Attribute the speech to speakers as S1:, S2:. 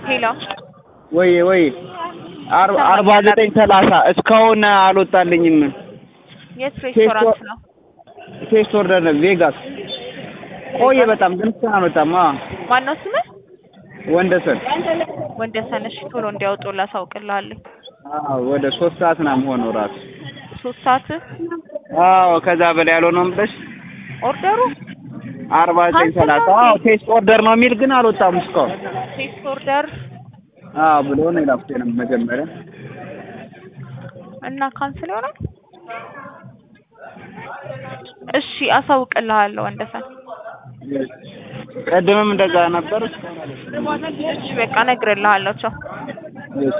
S1: ሄሎ
S2: ወይ 4930 እስካሁን አልወጣልኝም።
S1: የት ሬስቶራንት ነው?
S2: ቴስት ኦርደር ነው ቬጋስ። ቆየ በጣም ግን አልወጣም።
S1: ማነው ስምህ?
S2: ወንደሰን
S1: እሺ ቶሎ እንዲያወጡ ላሳውቅልሃለሁ።
S2: ወደ 3 ሰዓት ነው የምሆነው ራሱ
S1: 3 ሰዓት?
S2: ከዛ በላይ ያልሆነም ብለሽ
S1: ኦርደሩ
S2: 4930 ቴስት ኦርደር ነው የሚል ግን አልወጣም እስካሁን።
S1: ቴስት ኦርደር
S2: ብሎ ነው የላኩት መጀመሪያ
S1: እና ካንስል ይሆናል። እሺ አሳውቅልሃለሁ ወንደሰን።
S2: ቀድመም እንደዛ ነበር።
S1: እሺ በቃ እነግርልሃለሁ። ቻው